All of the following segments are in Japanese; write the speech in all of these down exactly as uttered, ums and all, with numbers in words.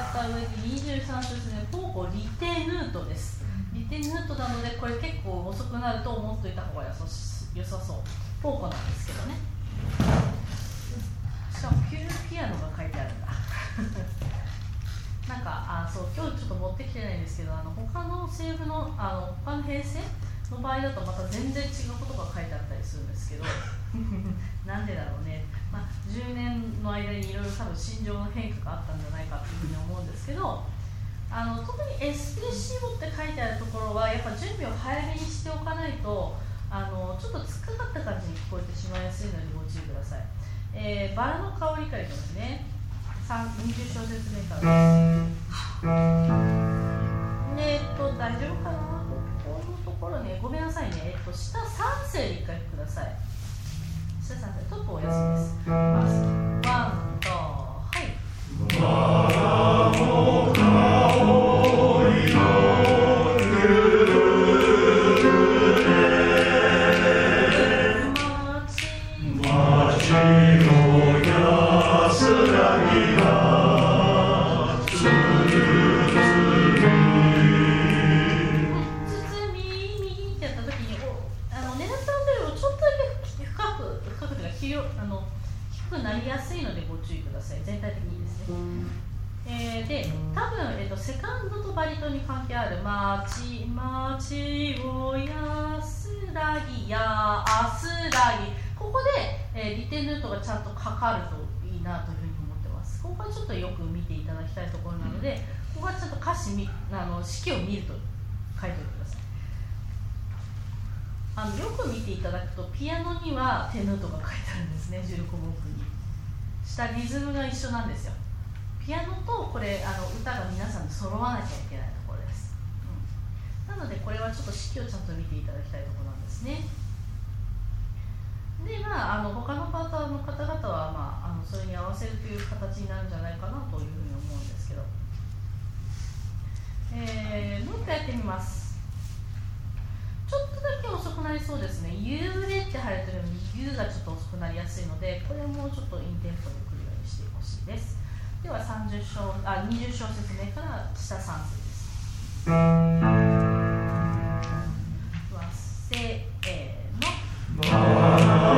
った上ににじゅうさん小節目、ポーコリテヌートです。リテヌートなので、これ結構遅くなると思っといた方がよさそう。ポーコなんですけどね。しかもキュールピアノが書いてあるんだ。なんかあそう今日ちょっと持ってきてないんですけど、あの他のセーブのあの他の編成の場合だとまた全然違うことが書いてあったりするんですけどなんでだろうね、まあ、じゅうねんの間にいろいろ多分心情の変化があったんじゃないかというふうに思うんですけど、あの特にエスプレッシボって書いてあるところはやっぱ準備を早めにしておかないとあのちょっと突っかかった感じに聞こえてしまいやすいのでご注意ください。えー、バラの香りからいきますね。にじゅう小節目からです。えー、っと大丈夫かな、ここのところね、ごめんなさいね、えー、っと下さん声でいっかいください。下さん声、トップお休みです。まずワンとはいバラの香りをゆあの低くなりやすいのでご注意ください。全体的にですね。えー、で、多分、えーと、セカンドとバリトンに関係あるまちまちを安らぎやあすらぎ、ここで、えー、リテンヌートがちゃんとかかるといいなというふうに思ってます。ここはちょっとよく見ていただきたいところなので、ここはちゃんと歌詞みあの式を見ると書いておいてください。あのよく見ていただくとピアノにはテヌートが書いてあるんですね。じゅうろくもんくに下リズムが一緒なんですよ。ピアノとこれあの歌が皆さんで揃わなきゃいけないところです、うん、なのでこれはちょっと式をちゃんと見ていただきたいところなんですね。でまあ、あの他のパートの方々は、まあ、あのそれに合わせるという形になるんじゃないかなというふうに思うんですけど、えー、もう一回やってみます。ちょっとだけ遅くなりそうですね。夕れって入ると夕がちょっと遅くなりやすいので、これもちょっとインテンポで来るようにしてほしいです。ではさんじゅう小あにじゅう小節目から下さん声です。せーの。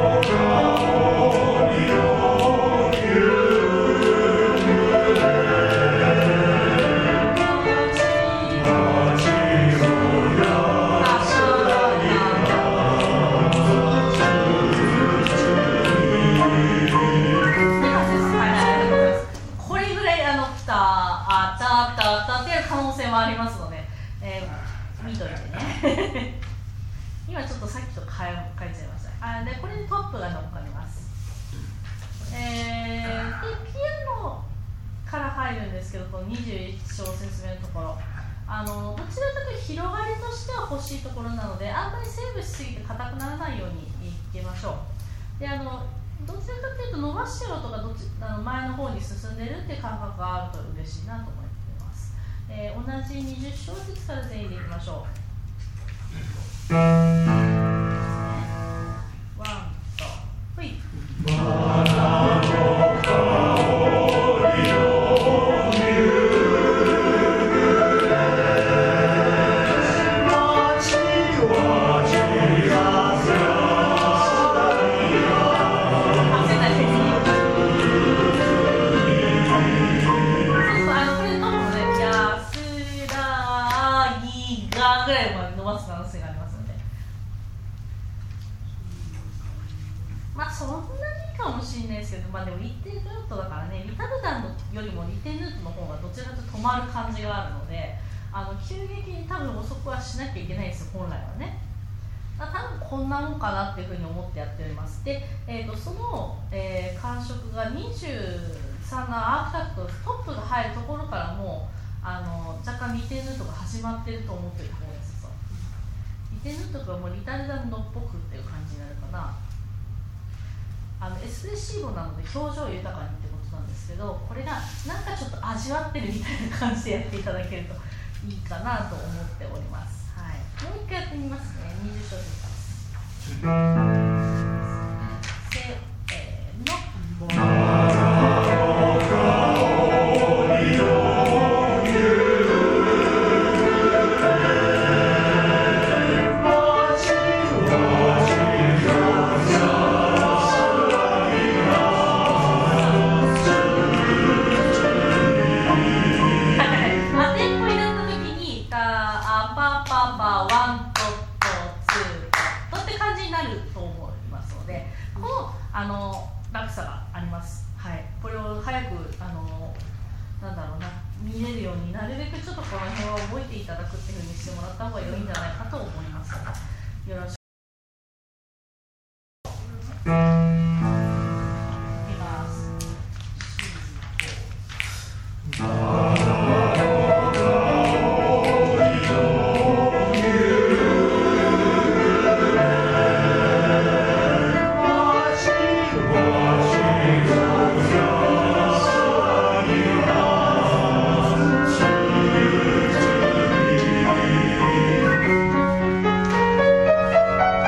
ありますので、えー、見といてね今ちょっとさっきと変え変えちゃいました。あでこれにトップが乗っかります。えー、でピアノから入るんですけど、このにじゅういち小節目のところ、あのどちらかというと広がりとしては欲しいところなので、あんまりセーブしすぎて硬くならないようにいきましょう。であのどちらかというと伸ばしろとかどっちあの前の方に進んでるっていう感覚があると嬉しいなと思います。えー、同じにじゅう小節から全員でいきましょう。ワンとほい。ぐらいまで伸ばす可能性がありますので、まあそんなにいいかもしれないですけど、まあでもリテンヌートだからね、リタルダンよりもリテンヌートの方がどちらかというと止まる感じがあるので、あの急激に多分遅くはしなきゃいけないですよ、本来はね。多分こんなもんかなっていうふうに思ってやっております。で、えー、とその、えー、感触がにじゅうさんのアークタクト、トップが入るところからもうあの若干リテンヌートが始まっていると思っている方です。リテンヌートがもうリタルダンドっぽくっていう感じになるかな。あのエスプレッシーボなので表情豊かにってことなんですけど、これがなんかちょっと味わってるみたいな感じでやっていただけるといいかなと思っております。はい、もう一回やってみますね。にじゅう小節です。せーの。 うになるべくちょっとこの辺は覚えていただくっていうふうにしてもらった方が良いんじゃないかと思います。よろしく